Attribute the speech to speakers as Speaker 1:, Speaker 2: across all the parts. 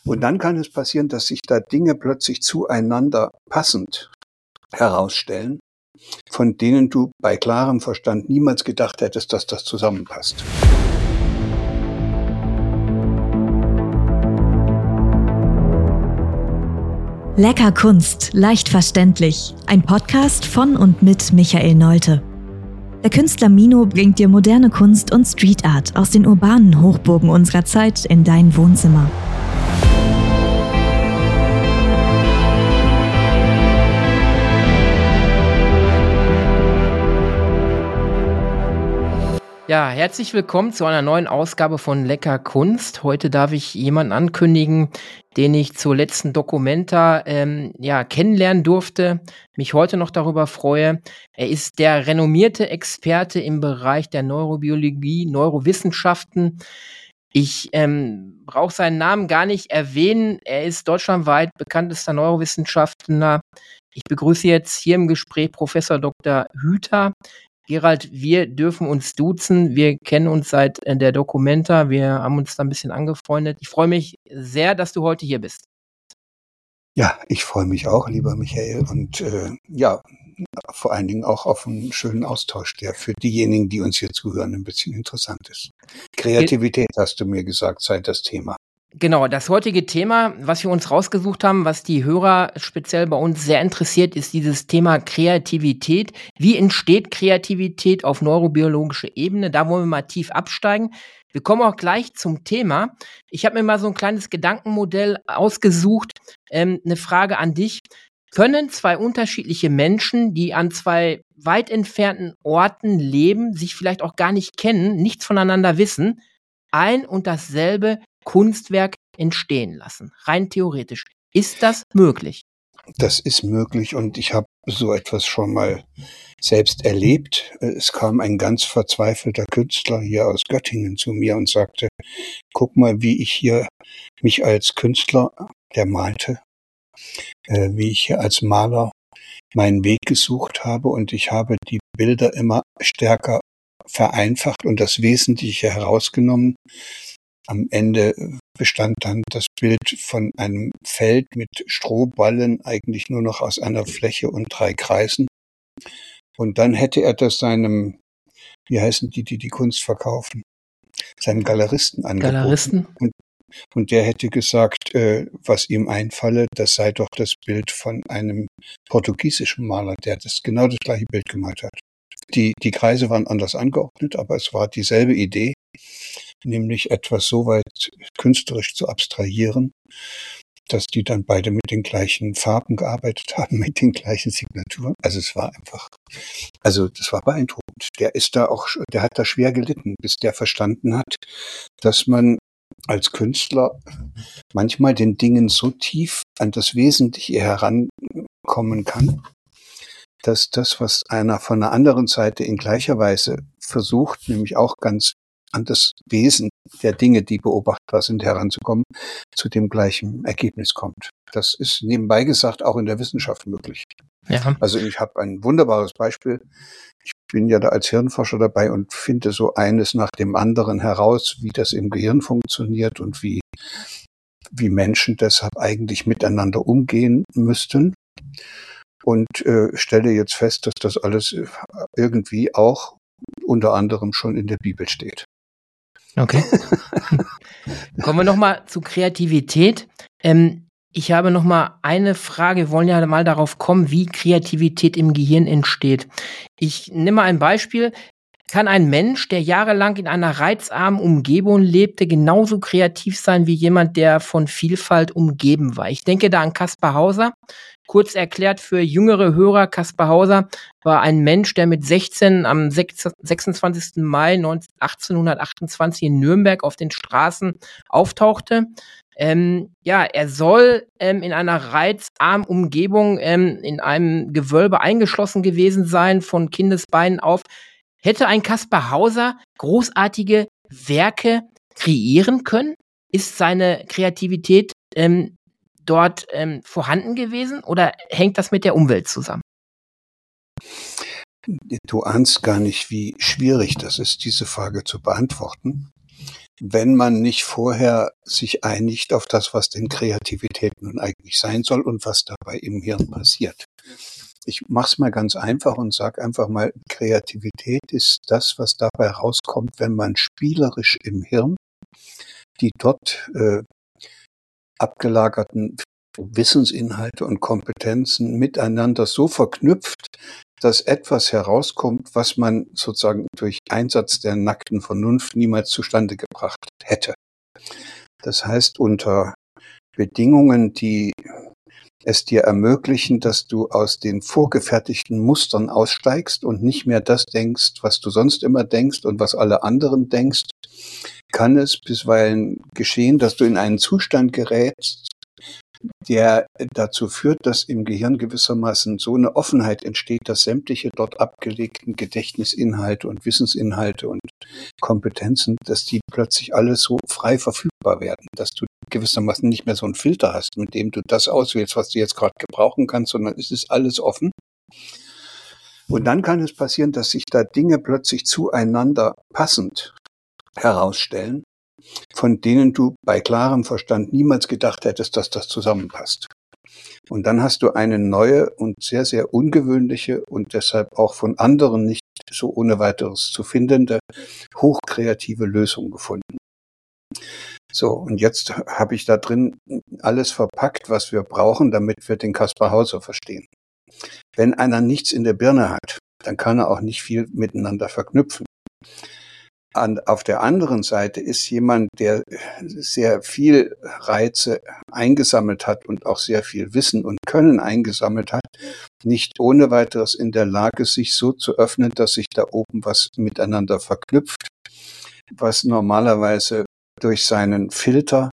Speaker 1: Und dann kann es passieren, dass sich da Dinge plötzlich zueinander passend herausstellen, von denen du bei klarem Verstand niemals gedacht hättest, dass das zusammenpasst.
Speaker 2: Lecker Kunst, leicht verständlich. Ein Podcast von und mit Michael Neute. Der Künstler Mino bringt dir moderne Kunst und Street Art aus den urbanen Hochburgen unserer Zeit in dein Wohnzimmer.
Speaker 3: Ja, herzlich willkommen zu einer neuen Ausgabe von Lecker Kunst. Heute darf ich jemanden ankündigen, den ich zur letzten Documenta kennenlernen durfte, mich heute noch darüber freue. Er ist der renommierte Experte im Bereich der Neurobiologie, Neurowissenschaften. Ich brauche seinen Namen gar nicht erwähnen. Er ist deutschlandweit bekanntester Neurowissenschaftler. Ich begrüße jetzt hier im Gespräch Professor Dr. Hüter. Gerald, wir dürfen uns duzen. Wir kennen uns seit der Documenta. Wir haben uns da ein bisschen angefreundet. Ich freue mich sehr, dass du heute hier bist.
Speaker 1: Ja, ich freue mich auch, lieber Michael. Und vor allen Dingen auch auf einen schönen Austausch, der für diejenigen, die uns hier zuhören, ein bisschen interessant ist. Kreativität, hast du mir gesagt, sei das Thema.
Speaker 3: Genau, das heutige Thema, was wir uns rausgesucht haben, was die Hörer speziell bei uns sehr interessiert, ist dieses Thema Kreativität. Wie entsteht Kreativität auf neurobiologischer Ebene? Da wollen wir mal tief absteigen. Wir kommen auch gleich zum Thema. Ich habe mir mal so ein kleines Gedankenmodell ausgesucht. Eine Frage an dich. Können zwei unterschiedliche Menschen, die an zwei weit entfernten Orten leben, sich vielleicht auch gar nicht kennen, nichts voneinander wissen, ein und dasselbe Kunstwerk entstehen lassen? Rein theoretisch. Ist das möglich?
Speaker 1: Das ist möglich und ich habe so etwas schon mal selbst erlebt. Es kam ein ganz verzweifelter Künstler hier aus Göttingen zu mir und sagte, guck mal, wie ich hier mich als Künstler, der malte, wie ich hier als Maler meinen Weg gesucht habe und ich habe die Bilder immer stärker vereinfacht und das Wesentliche herausgenommen. Am Ende bestand dann das Bild von einem Feld mit Strohballen eigentlich nur noch aus einer Fläche und 3 Kreisen. Und dann hätte er das seinem, wie heißen die Kunst verkaufen, seinem Galeristen angeboten.
Speaker 3: Galeristen?
Speaker 1: Und der hätte gesagt, was ihm einfalle, das sei doch das Bild von einem portugiesischen Maler, der genau das gleiche Bild gemalt hat. Die Kreise waren anders angeordnet, aber es war dieselbe Idee, nämlich etwas so weit künstlerisch zu abstrahieren, dass die dann beide mit den gleichen Farben gearbeitet haben, mit den gleichen Signaturen. Also das war beeindruckend. Der hat da schwer gelitten, bis der verstanden hat, dass man als Künstler manchmal den Dingen so tief an das Wesentliche herankommen kann, dass das, was einer von der anderen Seite in gleicher Weise versucht, nämlich auch ganz an das Wesen der Dinge, die beobachtbar sind, heranzukommen, zu dem gleichen Ergebnis kommt. Das ist nebenbei gesagt auch in der Wissenschaft möglich.
Speaker 3: Ja.
Speaker 1: Also ich habe ein wunderbares Beispiel. Ich bin ja da als Hirnforscher dabei und finde so eines nach dem anderen heraus, wie das im Gehirn funktioniert und wie Menschen deshalb eigentlich miteinander umgehen müssten. Und stelle jetzt fest, dass das alles irgendwie auch unter anderem schon in der Bibel steht.
Speaker 3: Okay. Kommen wir nochmal zu Kreativität. Ich habe nochmal eine Frage. Wir wollen ja mal darauf kommen, wie Kreativität im Gehirn entsteht. Ich nehme mal ein Beispiel. Kann ein Mensch, der jahrelang in einer reizarmen Umgebung lebte, genauso kreativ sein wie jemand, der von Vielfalt umgeben war? Ich denke da an Caspar Hauser. Kurz erklärt für jüngere Hörer, Caspar Hauser war ein Mensch, der mit 16 am 26. Mai 1828 in Nürnberg auf den Straßen auftauchte. Er soll in einer reizarmen Umgebung in einem Gewölbe eingeschlossen gewesen sein, von Kindesbeinen auf. Hätte ein Caspar Hauser großartige Werke kreieren können? Ist seine Kreativität dort vorhanden gewesen oder hängt das mit der Umwelt zusammen?
Speaker 1: Du ahnst gar nicht, wie schwierig das ist, diese Frage zu beantworten. wenn man nicht vorher sich einigt auf das, was denn Kreativität nun eigentlich sein soll und was dabei im Hirn passiert. Ich mache es mal ganz einfach und sage einfach mal, Kreativität ist das, was dabei rauskommt, wenn man spielerisch im Hirn die dort abgelagerten Wissensinhalte und Kompetenzen miteinander so verknüpft, dass etwas herauskommt, was man sozusagen durch Einsatz der nackten Vernunft niemals zustande gebracht hätte. Das heißt, unter Bedingungen, die es dir ermöglichen, dass du aus den vorgefertigten Mustern aussteigst und nicht mehr das denkst, was du sonst immer denkst und was alle anderen denkst, kann es bisweilen geschehen, dass du in einen Zustand gerätst, der dazu führt, dass im Gehirn gewissermaßen so eine Offenheit entsteht, dass sämtliche dort abgelegten Gedächtnisinhalte und Wissensinhalte und Kompetenzen, dass die plötzlich alles so frei verfügbar werden, dass du gewissermaßen nicht mehr so einen Filter hast, mit dem du das auswählst, was du jetzt gerade gebrauchen kannst, sondern es ist alles offen. Und dann kann es passieren, dass sich da Dinge plötzlich zueinander passend herausstellen, von denen du bei klarem Verstand niemals gedacht hättest, dass das zusammenpasst. Und dann hast du eine neue und sehr, sehr ungewöhnliche und deshalb auch von anderen nicht so ohne weiteres zu findende, hochkreative Lösung gefunden. So, und jetzt habe ich da drin alles verpackt, was wir brauchen, damit wir den Kaspar Hauser verstehen. Wenn einer nichts in der Birne hat, dann kann er auch nicht viel miteinander verknüpfen. Auf der anderen Seite ist jemand, der sehr viel Reize eingesammelt hat und auch sehr viel Wissen und Können eingesammelt hat, nicht ohne weiteres in der Lage, sich so zu öffnen, dass sich da oben was miteinander verknüpft, was normalerweise durch seinen Filter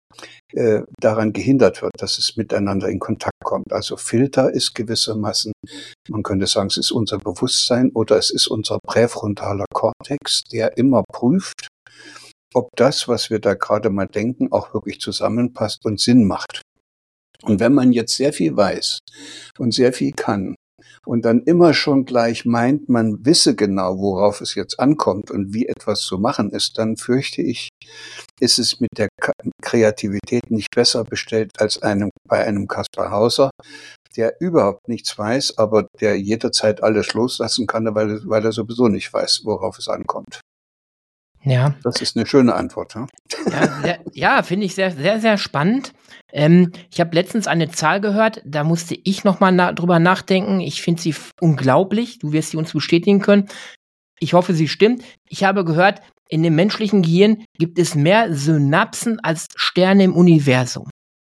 Speaker 1: daran gehindert wird, dass es miteinander in Kontakt kommt. Also Filter ist gewissermaßen, man könnte sagen, es ist unser Bewusstsein oder es ist unser präfrontaler Kortex, der immer prüft, ob das, was wir da gerade mal denken, auch wirklich zusammenpasst und Sinn macht. Und wenn man jetzt sehr viel weiß und sehr viel kann und dann immer schon gleich meint, man wisse genau, worauf es jetzt ankommt und wie etwas zu machen ist, dann fürchte ich, ist es mit der Kreativität nicht besser bestellt als bei einem Kaspar Hauser, der überhaupt nichts weiß, aber der jederzeit alles loslassen kann, weil er sowieso nicht weiß, worauf es ankommt.
Speaker 3: Ja.
Speaker 1: Das ist eine schöne Antwort. Ja,
Speaker 3: ja, finde ich sehr, sehr, sehr spannend. Ich habe letztens eine Zahl gehört, da musste ich nochmal drüber nachdenken. Ich finde sie unglaublich. Du wirst sie uns bestätigen können. Ich hoffe, sie stimmt. Ich habe gehört, in dem menschlichen Gehirn gibt es mehr Synapsen als Sterne im Universum.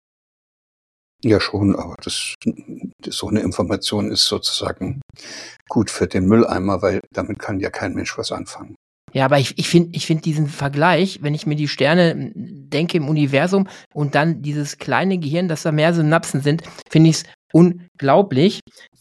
Speaker 1: Ja, schon, aber so eine Information ist sozusagen gut für den Mülleimer, weil damit kann ja kein Mensch was anfangen.
Speaker 3: Ja, aber ich finde diesen Vergleich, wenn ich mir die Sterne denke im Universum und dann dieses kleine Gehirn, dass da mehr Synapsen sind, finde ich es unglaublich.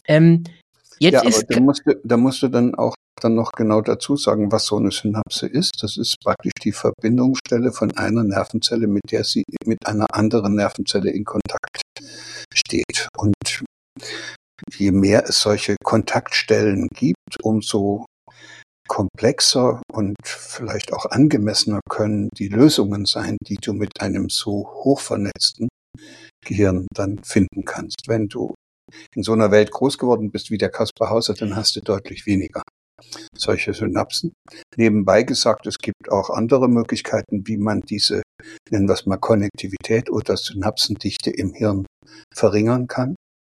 Speaker 1: Da musst du dann auch noch genau dazu sagen, was so eine Synapse ist. Das ist praktisch die Verbindungsstelle von einer Nervenzelle, mit der sie mit einer anderen Nervenzelle in Kontakt steht. Und je mehr es solche Kontaktstellen gibt, umso komplexer und vielleicht auch angemessener können die Lösungen sein, die du mit einem so hochvernetzten Gehirn dann finden kannst. Wenn du in so einer Welt groß geworden bist wie der Kaspar Hauser, dann hast du deutlich weniger solche Synapsen. Nebenbei gesagt, es gibt auch andere Möglichkeiten, wie man diese, nennen wir es mal Konnektivität oder Synapsendichte im Hirn verringern kann.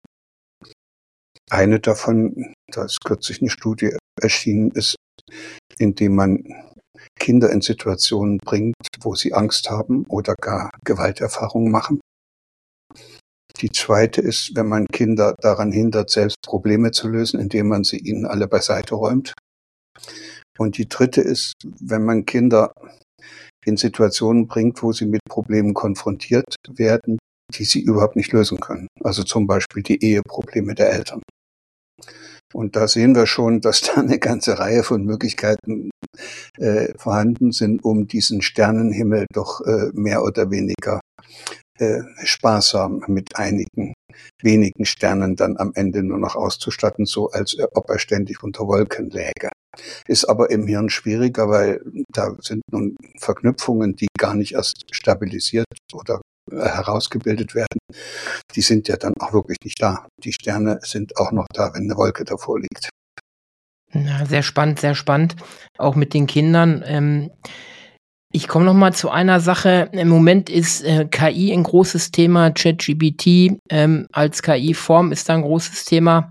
Speaker 1: Eine davon, da ist kürzlich eine Studie erschienen, ist, indem man Kinder in Situationen bringt, wo sie Angst haben oder gar Gewalterfahrungen machen. Die zweite ist, wenn man Kinder daran hindert, selbst Probleme zu lösen, indem man sie ihnen alle beiseite räumt. Und die dritte ist, wenn man Kinder in Situationen bringt, wo sie mit Problemen konfrontiert werden, die sie überhaupt nicht lösen können. Also zum Beispiel die Eheprobleme der Eltern. Und da sehen wir schon, dass da eine ganze Reihe von Möglichkeiten vorhanden sind, um diesen Sternenhimmel doch mehr oder weniger sparsam mit einigen wenigen Sternen dann am Ende nur noch auszustatten, so als ob er ständig unter Wolken läge. Ist aber im Hirn schwieriger, weil da sind nun Verknüpfungen, die gar nicht erst stabilisiert oder herausgebildet werden. Die sind ja dann auch wirklich nicht da. Die Sterne sind auch noch da, wenn eine Wolke davor liegt.
Speaker 3: Ja, sehr spannend, sehr spannend. Auch mit den Kindern. Ich komme noch mal zu einer Sache. Im Moment ist KI ein großes Thema. ChatGPT als KI-Form ist da ein großes Thema.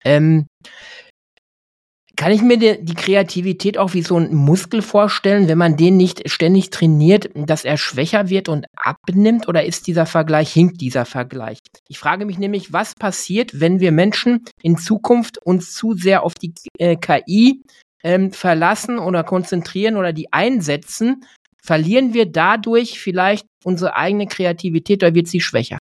Speaker 3: Kann ich mir die Kreativität auch wie so ein Muskel vorstellen, wenn man den nicht ständig trainiert, dass er schwächer wird und abnimmt? Oder hinkt dieser Vergleich? Ich frage mich nämlich, was passiert, wenn wir Menschen in Zukunft uns zu sehr auf die KI verlassen oder konzentrieren oder die einsetzen? Verlieren wir dadurch vielleicht unsere eigene Kreativität oder wird sie schwächer?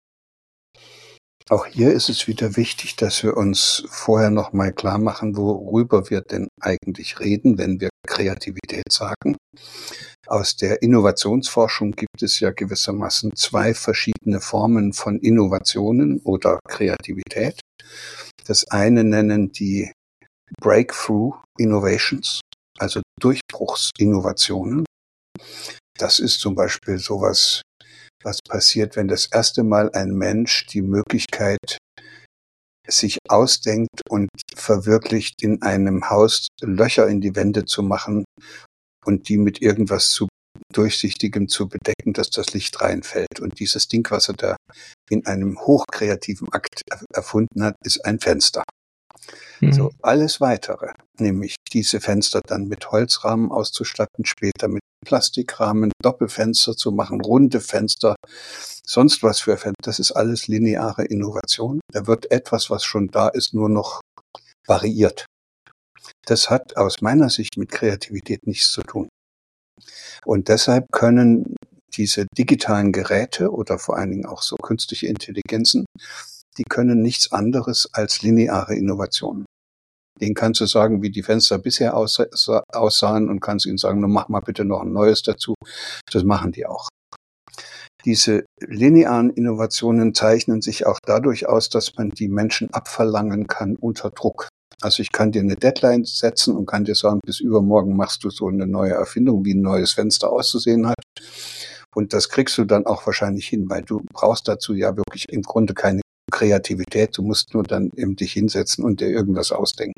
Speaker 1: Auch hier ist es wieder wichtig, dass wir uns vorher noch mal klar machen, worüber wir denn eigentlich reden, wenn wir Kreativität sagen. Aus der Innovationsforschung gibt es ja gewissermaßen 2 verschiedene Formen von Innovationen oder Kreativität. Das eine nennen die Breakthrough Innovations, also Durchbruchsinnovationen. Das ist zum Beispiel sowas, was passiert, wenn das erste Mal ein Mensch die Möglichkeit sich ausdenkt und verwirklicht, in einem Haus Löcher in die Wände zu machen und die mit irgendwas zu Durchsichtigem zu bedecken, dass das Licht reinfällt. Und dieses Ding, was er da in einem hochkreativen Akt erfunden hat, ist ein Fenster. So, alles Weitere, nämlich diese Fenster dann mit Holzrahmen auszustatten, später mit Plastikrahmen, Doppelfenster zu machen, runde Fenster, sonst was für Fenster, das ist alles lineare Innovation. Da wird etwas, was schon da ist, nur noch variiert. Das hat aus meiner Sicht mit Kreativität nichts zu tun. Und deshalb können diese digitalen Geräte oder vor allen Dingen auch so künstliche Intelligenzen, die können nichts anderes als lineare Innovationen. Den kannst du sagen, wie die Fenster bisher aussahen und kannst ihnen sagen, mach mal bitte noch ein neues dazu. Das machen die auch. Diese linearen Innovationen zeichnen sich auch dadurch aus, dass man die Menschen abverlangen kann unter Druck. Also ich kann dir eine Deadline setzen und kann dir sagen, bis übermorgen machst du so eine neue Erfindung, wie ein neues Fenster auszusehen hat. Und das kriegst du dann auch wahrscheinlich hin, weil du brauchst dazu ja wirklich im Grunde keine Kreativität. Du musst nur dann eben dich hinsetzen und dir irgendwas ausdenken.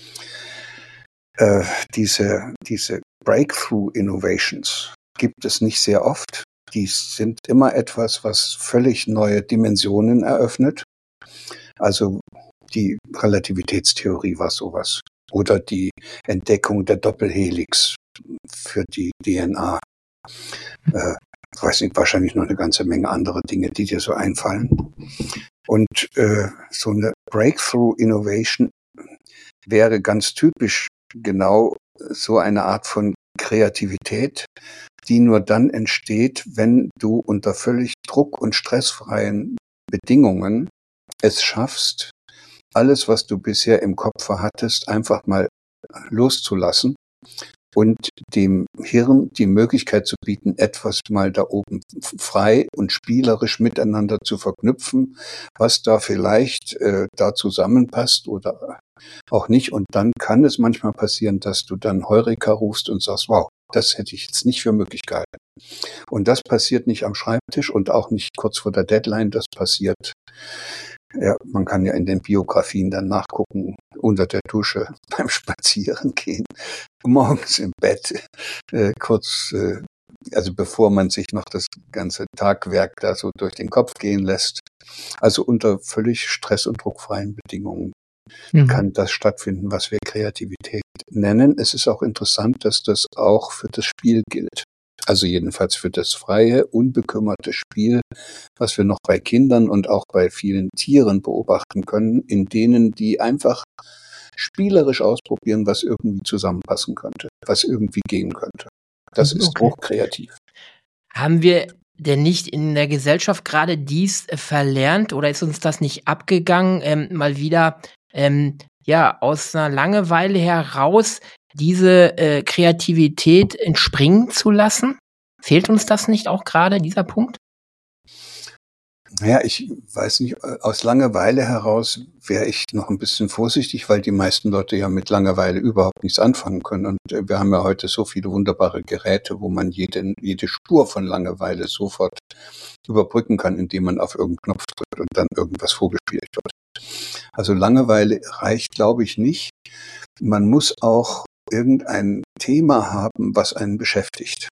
Speaker 1: Diese Breakthrough Innovations gibt es nicht sehr oft. Die sind immer etwas, was völlig neue Dimensionen eröffnet. Also die Relativitätstheorie war sowas. Oder die Entdeckung der Doppelhelix für die DNA. Weiß nicht, wahrscheinlich noch eine ganze Menge andere Dinge, die dir so einfallen. Und so eine Breakthrough Innovation wäre ganz typisch genau so eine Art von Kreativität, die nur dann entsteht, wenn du unter völlig druck- und stressfreien Bedingungen es schaffst, alles, was du bisher im Kopf hattest, einfach mal loszulassen und dem Hirn die Möglichkeit zu bieten, etwas mal da oben frei und spielerisch miteinander zu verknüpfen, was da vielleicht da zusammenpasst oder auch nicht. Und dann kann es manchmal passieren, dass du dann Heureka rufst und sagst, wow, das hätte ich jetzt nicht für möglich gehalten. Und das passiert nicht am Schreibtisch und auch nicht kurz vor der Deadline, das passiert. Ja, man kann ja in den Biografien dann nachgucken, unter der Dusche, beim Spazierengehen, morgens im Bett, also bevor man sich noch das ganze Tagwerk da so durch den Kopf gehen lässt. Also unter völlig stress- und druckfreien Bedingungen kann das stattfinden, was wir Kreativität nennen. Es ist auch interessant, dass das auch für das Spiel gilt. Also jedenfalls für das freie, unbekümmerte Spiel, was wir noch bei Kindern und auch bei vielen Tieren beobachten können, in denen die einfach spielerisch ausprobieren, was irgendwie zusammenpassen könnte, was irgendwie gehen könnte. Das ist hochkreativ.
Speaker 3: Haben wir denn nicht in der Gesellschaft gerade dies verlernt oder ist uns das nicht abgegangen, mal wieder aus einer Langeweile heraus diese Kreativität entspringen zu lassen? Fehlt uns das nicht auch gerade, dieser Punkt?
Speaker 1: Naja, ich weiß nicht, aus Langeweile heraus wäre ich noch ein bisschen vorsichtig, weil die meisten Leute ja mit Langeweile überhaupt nichts anfangen können. Und wir haben ja heute so viele wunderbare Geräte, wo man jede Spur von Langeweile sofort überbrücken kann, indem man auf irgendeinen Knopf drückt und dann irgendwas vorgespielt wird. Also Langeweile reicht, glaube ich, nicht. Man muss auch irgendein Thema haben, was einen beschäftigt.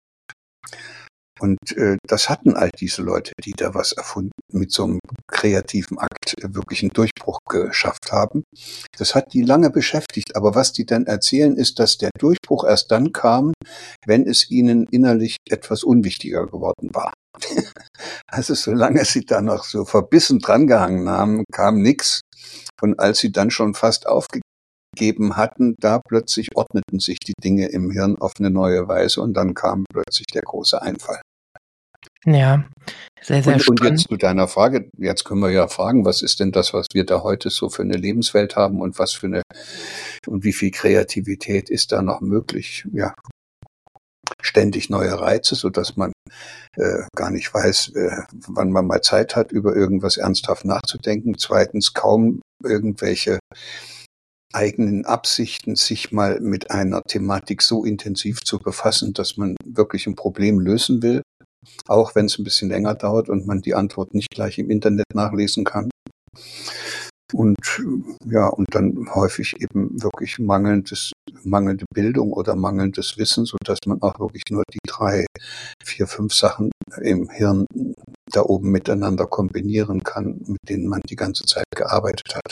Speaker 1: Und das hatten all diese Leute, die da was erfunden, mit so einem kreativen Akt wirklich einen Durchbruch geschafft haben. Das hat die lange beschäftigt. Aber was die dann erzählen, ist, dass der Durchbruch erst dann kam, wenn es ihnen innerlich etwas unwichtiger geworden war. Also solange sie da noch so verbissen drangehangen haben, kam nichts. Und als sie dann schon fast aufgegeben hatten, da plötzlich ordneten sich die Dinge im Hirn auf eine neue Weise und dann kam plötzlich der große Einfall.
Speaker 3: Ja, sehr, sehr
Speaker 1: Und
Speaker 3: spannend.
Speaker 1: jetzt zu deiner Frage, jetzt können wir ja fragen, was ist denn das, was wir da heute so für eine Lebenswelt haben und und wie viel Kreativität ist da noch möglich? Ja, ständig neue Reize, sodass man gar nicht weiß, wann man mal Zeit hat, über irgendwas ernsthaft nachzudenken. Zweitens, kaum irgendwelche eigenen Absichten, sich mal mit einer Thematik so intensiv zu befassen, dass man wirklich ein Problem lösen will, auch wenn es ein bisschen länger dauert und man die Antwort nicht gleich im Internet nachlesen kann. Und ja, und dann häufig eben wirklich mangelnde Bildung oder mangelndes Wissen, sodass man auch wirklich nur die 3, 4, 5 Sachen im Hirn da oben miteinander kombinieren kann, mit denen man die ganze Zeit gearbeitet hat.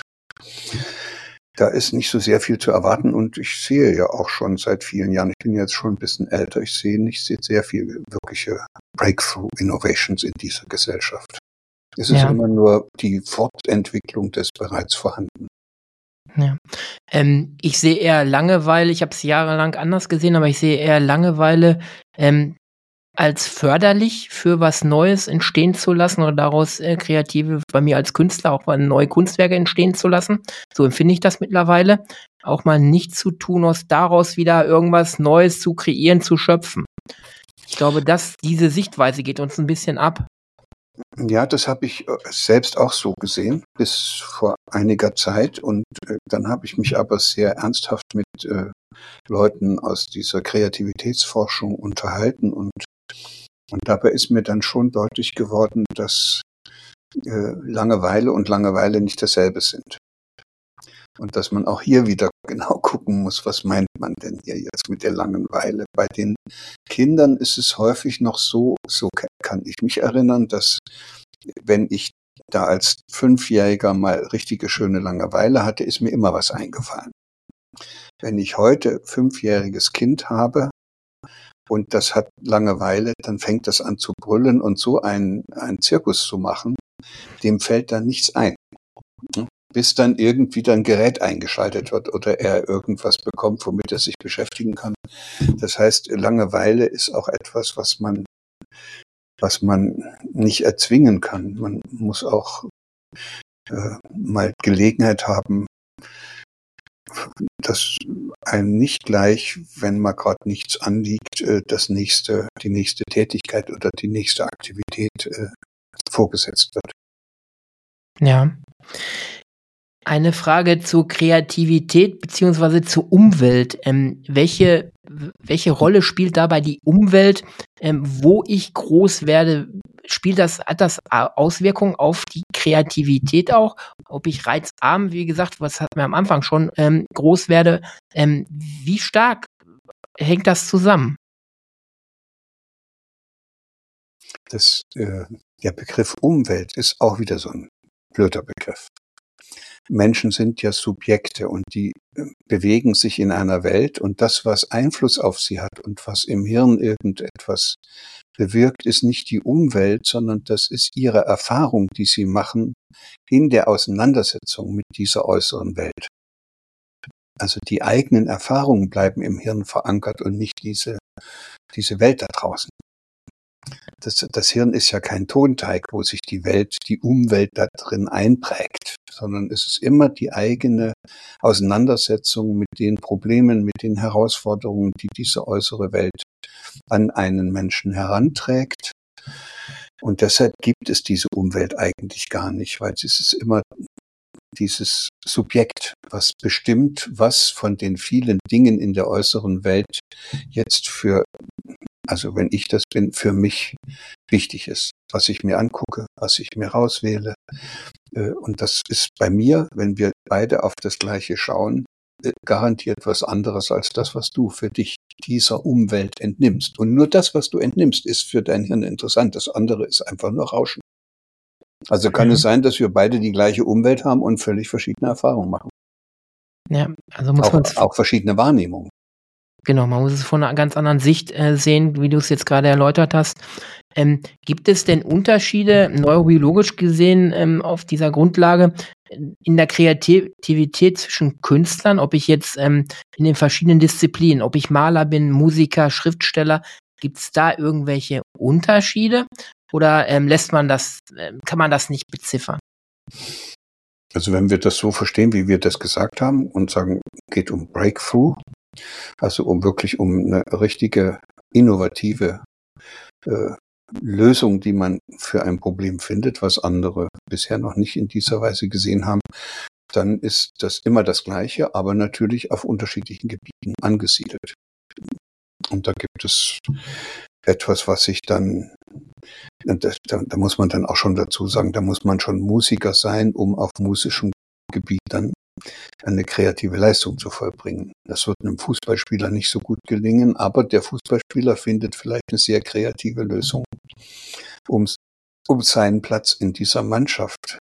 Speaker 1: Da ist nicht so sehr viel zu erwarten und ich sehe ja auch schon seit vielen Jahren, ich bin jetzt schon ein bisschen älter, ich sehe nicht sehr viel wirkliche Breakthrough Innovations in dieser Gesellschaft. Es ist immer nur die Fortentwicklung des bereits Vorhandenen.
Speaker 3: Ja. Ich sehe eher Langeweile, ich habe es jahrelang anders gesehen, aber ich sehe eher Langeweile als förderlich für was Neues entstehen zu lassen oder daraus kreative, bei mir als Künstler auch mal neue Kunstwerke entstehen zu lassen. So empfinde ich das mittlerweile. Auch mal nichts zu tun, aus daraus wieder irgendwas Neues zu kreieren, zu schöpfen. Ich glaube, diese Sichtweise geht uns ein bisschen ab.
Speaker 1: Ja, das habe ich selbst auch so gesehen, bis vor einiger Zeit. Und dann habe ich mich aber sehr ernsthaft mit Leuten aus dieser Kreativitätsforschung unterhalten. Und dabei ist mir dann schon deutlich geworden, dass Langeweile und Langeweile nicht dasselbe sind. Und dass man auch hier wieder genau gucken muss, was meint man denn hier jetzt mit der Langeweile. Bei den Kindern ist es häufig noch so kann ich mich erinnern, dass wenn ich da als 5-Jähriger mal richtige schöne Langeweile hatte, ist mir immer was eingefallen. Wenn ich heute 5-jähriges Kind habe und das hat Langeweile, dann fängt das an zu brüllen und so einen Zirkus zu machen, dem fällt dann nichts ein. Bis dann irgendwie ein Gerät eingeschaltet wird oder er irgendwas bekommt, womit er sich beschäftigen kann. Das heißt, Langeweile ist auch etwas, was man nicht erzwingen kann. Man muss auch mal Gelegenheit haben, dass einem nicht gleich, wenn mal gerade nichts anliegt, die nächste Tätigkeit oder die nächste Aktivität vorgesetzt wird.
Speaker 3: Ja. Eine Frage zur Kreativität beziehungsweise zur Umwelt. Welche Rolle spielt dabei die Umwelt, wo ich groß werde? Hat das Auswirkungen auf die Kreativität auch? Ob ich reizarm, wie gesagt, was hatten wir am Anfang schon, groß werde? Wie stark hängt das zusammen?
Speaker 1: Der Begriff Umwelt ist auch wieder so ein blöder Begriff. Menschen sind ja Subjekte und die bewegen sich in einer Welt und das, was Einfluss auf sie hat und was im Hirn irgendetwas bewirkt, ist nicht die Umwelt, sondern das ist ihre Erfahrung, die sie machen in der Auseinandersetzung mit dieser äußeren Welt. Also die eigenen Erfahrungen bleiben im Hirn verankert und nicht diese Welt da draußen. Das Hirn ist ja kein Tonteig, wo sich die Umwelt da drin einprägt, sondern es ist immer die eigene Auseinandersetzung mit den Problemen, mit den Herausforderungen, die diese äußere Welt an einen Menschen heranträgt. Und deshalb gibt es diese Umwelt eigentlich gar nicht, weil es ist immer dieses Subjekt, was bestimmt, was von den vielen Dingen in der äußeren Welt jetzt also wenn ich das bin, für mich wichtig ist, was ich mir angucke, was ich mir rauswähle. Und das ist bei mir, wenn wir beide auf das Gleiche schauen, garantiert was anderes als das, was du für dich dieser Umwelt entnimmst. Und nur das, was du entnimmst, ist für dein Hirn interessant. Das andere ist einfach nur Rauschen. Also kann es sein, dass wir beide die gleiche Umwelt haben und völlig verschiedene Erfahrungen machen.
Speaker 3: Ja, also muss man
Speaker 1: auch verschiedene Wahrnehmungen.
Speaker 3: Genau, man muss es von einer ganz anderen Sicht sehen, wie du es jetzt gerade erläutert hast. Gibt es denn Unterschiede, neurobiologisch gesehen, auf dieser Grundlage in der Kreativität zwischen Künstlern, ob ich jetzt in den verschiedenen Disziplinen, ob ich Maler bin, Musiker, Schriftsteller, gibt es da irgendwelche Unterschiede oder kann man das nicht beziffern?
Speaker 1: Also wenn wir das so verstehen, wie wir das gesagt haben und sagen, geht um Breakthrough, also um eine richtige, innovative Lösung, die man für ein Problem findet, was andere bisher noch nicht in dieser Weise gesehen haben, dann ist das immer das Gleiche, aber natürlich auf unterschiedlichen Gebieten angesiedelt. Und da gibt es etwas, was sich dann, da muss man dann auch schon dazu sagen, da muss man schon Musiker sein, um auf musischem Gebiet dann eine kreative Leistung zu vollbringen. Das wird einem Fußballspieler nicht so gut gelingen, aber der Fußballspieler findet vielleicht eine sehr kreative Lösung, um seinen Platz in dieser Mannschaft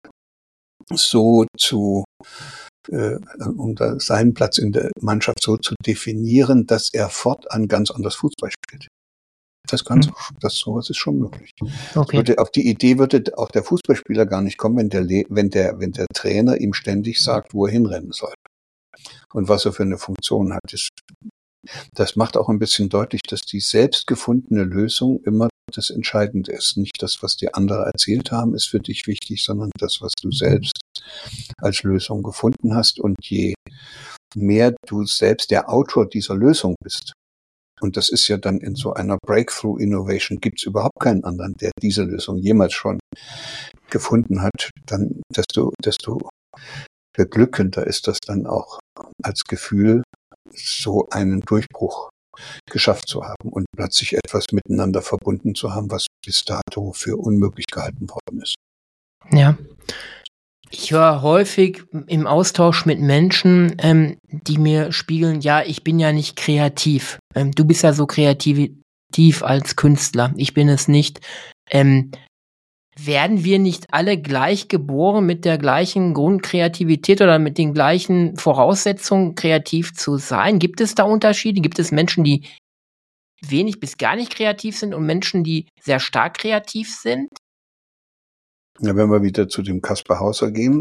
Speaker 1: seinen Platz in der Mannschaft so zu definieren, dass er fortan ganz anders Fußball spielt. Sowas ist schon möglich.
Speaker 3: Okay.
Speaker 1: Auf die Idee würde auch der Fußballspieler gar nicht kommen, wenn der Trainer ihm ständig sagt, wo er hinrennen soll und was er für eine Funktion hat. Das macht auch ein bisschen deutlich, dass die selbst gefundene Lösung immer das Entscheidende ist. Nicht das, was die anderen erzählt haben, ist für dich wichtig, sondern das, was du selbst als Lösung gefunden hast. Und je mehr du selbst der Autor dieser Lösung bist, und das ist ja dann in so einer Breakthrough Innovation, gibt es überhaupt keinen anderen, der diese Lösung jemals schon gefunden hat, dann desto beglückender ist das dann auch als Gefühl, so einen Durchbruch geschafft zu haben und plötzlich etwas miteinander verbunden zu haben, was bis dato für unmöglich gehalten worden ist.
Speaker 3: Ja. Ich höre häufig im Austausch mit Menschen, die mir spiegeln, ja, ich bin ja nicht kreativ. Du bist ja so kreativ als Künstler. Ich bin es nicht. Werden wir nicht alle gleich geboren mit der gleichen Grundkreativität oder mit den gleichen Voraussetzungen, kreativ zu sein? Gibt es da Unterschiede? Gibt es Menschen, die wenig bis gar nicht kreativ sind und Menschen, die sehr stark kreativ sind?
Speaker 1: Ja, wenn wir wieder zu dem Kaspar Hauser gehen,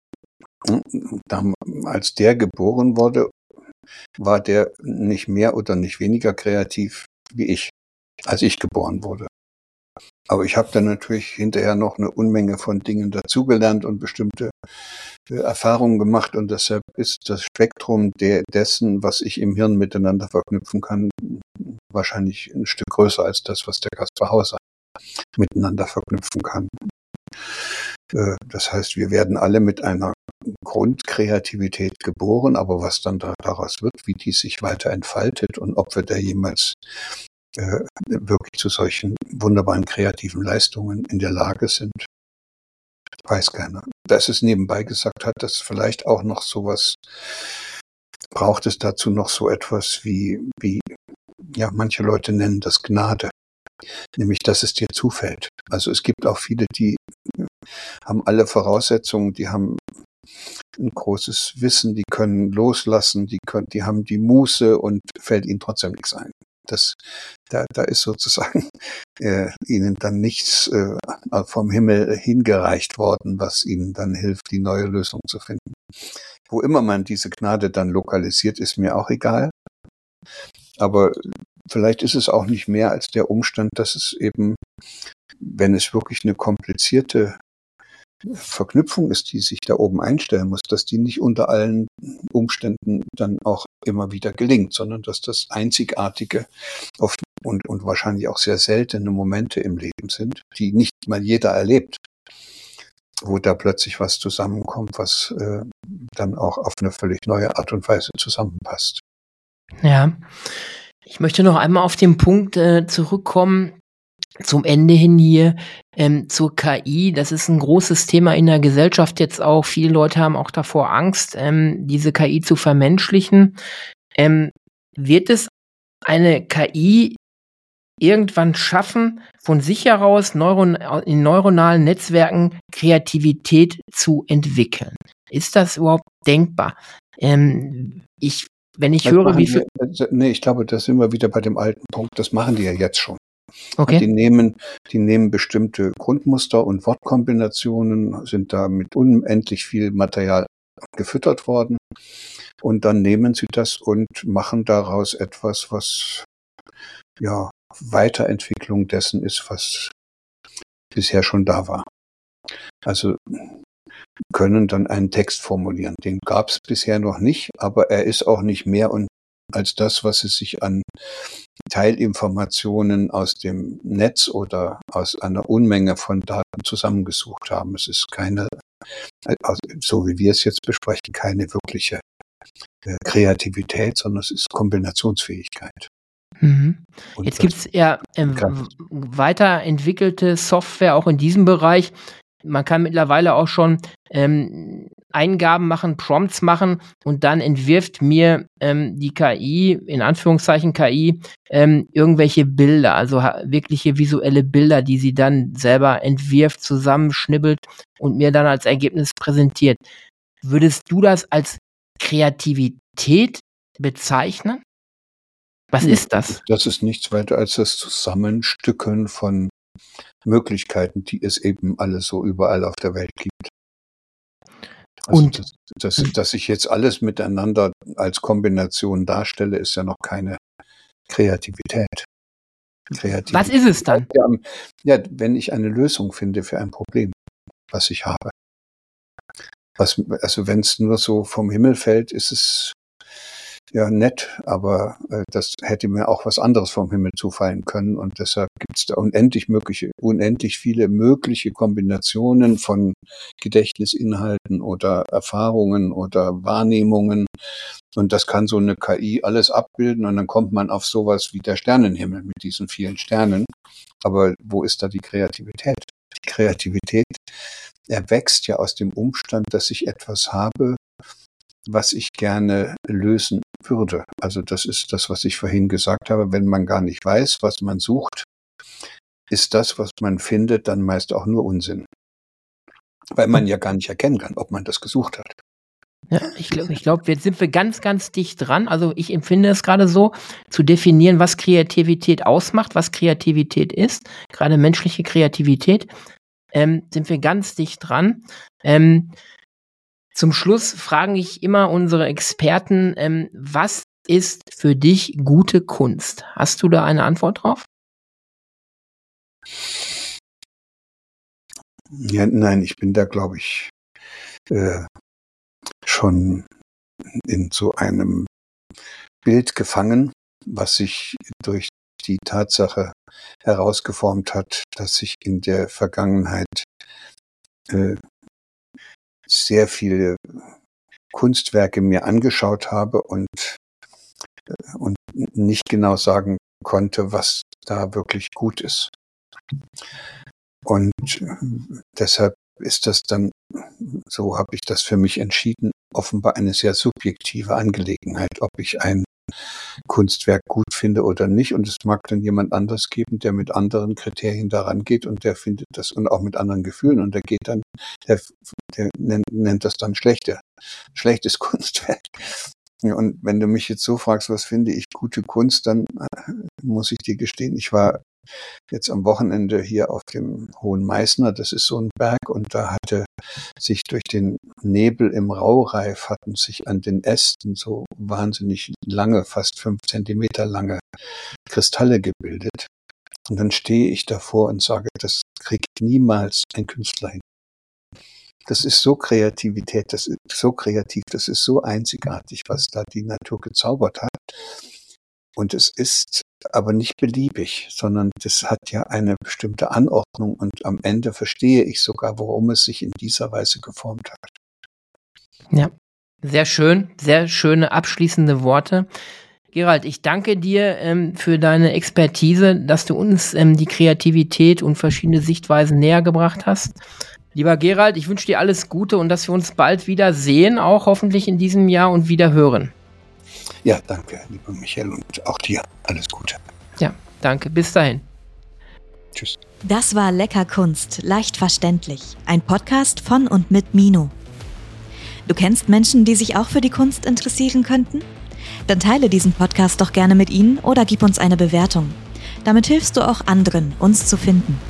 Speaker 1: als der geboren wurde, war der nicht mehr oder nicht weniger kreativ wie ich, als ich geboren wurde. Aber ich habe dann natürlich hinterher noch eine Unmenge von Dingen dazugelernt und bestimmte Erfahrungen gemacht und deshalb ist das Spektrum dessen, was ich im Hirn miteinander verknüpfen kann, wahrscheinlich ein Stück größer als das, was der Kaspar Hauser miteinander verknüpfen kann. Das heißt, wir werden alle mit einer Grundkreativität geboren, aber was dann daraus wird, wie die sich weiter entfaltet und ob wir da jemals wirklich zu solchen wunderbaren kreativen Leistungen in der Lage sind, weiß keiner. Dass es nebenbei gesagt hat, dass vielleicht auch noch sowas, braucht es dazu noch so etwas wie ja, manche Leute nennen das Gnade, nämlich, dass es dir zufällt. Also es gibt auch viele, die haben alle Voraussetzungen, die haben ein großes Wissen, die können loslassen, die haben die Muße und fällt ihnen trotzdem nichts ein. Da ist sozusagen ihnen dann nichts vom Himmel hingereicht worden, was ihnen dann hilft, die neue Lösung zu finden. Wo immer man diese Gnade dann lokalisiert, ist mir auch egal. Aber vielleicht ist es auch nicht mehr als der Umstand, dass es eben, wenn es wirklich eine komplizierte Verknüpfung ist, die sich da oben einstellen muss, dass die nicht unter allen Umständen dann auch immer wieder gelingt, sondern dass das Einzigartige oft und wahrscheinlich auch sehr seltene Momente im Leben sind, die nicht mal jeder erlebt, wo da plötzlich was zusammenkommt, was dann auch auf eine völlig neue Art und Weise zusammenpasst.
Speaker 3: Ja, ich möchte noch einmal auf den Punkt zurückkommen, zum Ende hin hier, zur KI. Das ist ein großes Thema in der Gesellschaft jetzt auch. Viele Leute haben auch davor Angst, diese KI zu vermenschlichen. Wird es eine KI irgendwann schaffen, von sich heraus in neuronalen Netzwerken Kreativität zu entwickeln? Ist das überhaupt denkbar? Wenn ich höre, wie viel...
Speaker 1: Nee, ich glaube, da sind wir wieder bei dem alten Punkt. Das machen die ja jetzt schon.
Speaker 3: Okay.
Speaker 1: Die nehmen bestimmte Grundmuster und Wortkombinationen, sind da mit unendlich viel Material gefüttert worden. Und dann nehmen sie das und machen daraus etwas, was ja Weiterentwicklung dessen ist, was bisher schon da war. Also können dann einen Text formulieren. Den gab es bisher noch nicht, aber er ist auch nicht mehr als das, was es sich an Teilinformationen aus dem Netz oder aus einer Unmenge von Daten zusammengesucht haben. Es ist keine, also so wie wir es jetzt besprechen, keine wirkliche Kreativität, sondern es ist Kombinationsfähigkeit.
Speaker 3: Mhm. Jetzt gibt es ja weiterentwickelte Software auch in diesem Bereich. Man kann mittlerweile auch schon Eingaben machen, Prompts machen und dann entwirft mir die KI, in Anführungszeichen KI, irgendwelche Bilder, also wirkliche visuelle Bilder, die sie dann selber entwirft, zusammenschnibbelt und mir dann als Ergebnis präsentiert. Würdest du das als Kreativität bezeichnen? Was ist das?
Speaker 1: Das ist nichts weiter als das Zusammenstücken von Möglichkeiten, die es eben alle so überall auf der Welt gibt. Also und dass ich jetzt alles miteinander als Kombination darstelle, ist ja noch keine Kreativität.
Speaker 3: Was ist es dann?
Speaker 1: Ja, wenn ich eine Lösung finde für ein Problem, was ich habe. Also wenn es nur so vom Himmel fällt, ist es ja nett, aber das hätte mir auch was anderes vom Himmel zufallen können und deshalb gibt es da unendlich viele mögliche Kombinationen von Gedächtnisinhalten oder Erfahrungen oder Wahrnehmungen und das kann so eine KI alles abbilden und dann kommt man auf sowas wie der Sternenhimmel mit diesen vielen Sternen. Aber wo ist da die Kreativität? Die Kreativität erwächst ja aus dem Umstand, dass ich etwas habe, was ich gerne lösen würde. Also das ist das, was ich vorhin gesagt habe. Wenn man gar nicht weiß, was man sucht, ist das, was man findet, dann meist auch nur Unsinn. Weil man ja gar nicht erkennen kann, ob man das gesucht hat.
Speaker 3: Ja, ich glaube, jetzt sind wir ganz, ganz dicht dran. Also ich empfinde es gerade so, zu definieren, was Kreativität ausmacht, was Kreativität ist, gerade menschliche Kreativität, sind wir ganz dicht dran. Zum Schluss frage ich immer unsere Experten, was ist für dich gute Kunst? Hast du da eine Antwort drauf?
Speaker 1: Ja, nein, ich bin da, glaube ich, schon in so einem Bild gefangen, was sich durch die Tatsache herausgeformt hat, dass ich in der Vergangenheit sehr viele Kunstwerke mir angeschaut habe und nicht genau sagen konnte, was da wirklich gut ist. Und deshalb ist das dann, so habe ich das für mich entschieden, offenbar eine sehr subjektive Angelegenheit, ob ich ein Kunstwerk gut finde oder nicht. Und es mag dann jemand anderes geben, der mit anderen Kriterien daran geht und der findet das und auch mit anderen Gefühlen und der geht dann, der nennt das dann schlechtes Kunstwerk. Und wenn du mich jetzt so fragst, was finde ich gute Kunst, dann muss ich dir gestehen, ich war jetzt am Wochenende hier auf dem Hohen Meißner, das ist so ein Berg und da hatte sich durch den Nebel im Raureif hatten sich an den Ästen so wahnsinnig lange, fast 5 Zentimeter lange Kristalle gebildet. Und dann stehe ich davor und sage, das kriegt niemals ein Künstler hin. Das ist so Kreativität, das ist so kreativ, das ist so einzigartig, was da die Natur gezaubert hat. Und es ist aber nicht beliebig, sondern das hat ja eine bestimmte Anordnung und am Ende verstehe ich sogar, warum es sich in dieser Weise geformt hat.
Speaker 3: Ja, sehr schön, sehr schöne abschließende Worte. Gerald, ich danke dir für deine Expertise, dass du uns die Kreativität und verschiedene Sichtweisen näher gebracht hast. Lieber Gerald, ich wünsche dir alles Gute und dass wir uns bald wieder sehen, auch hoffentlich in diesem Jahr und wieder hören.
Speaker 1: Ja, danke, lieber Michael, und auch dir alles Gute.
Speaker 3: Ja, danke. Bis dahin.
Speaker 1: Tschüss.
Speaker 2: Das war Lecker Kunst, leicht verständlich. Ein Podcast von und mit Mino. Du kennst Menschen, die sich auch für die Kunst interessieren könnten? Dann teile diesen Podcast doch gerne mit ihnen oder gib uns eine Bewertung. Damit hilfst du auch anderen, uns zu finden.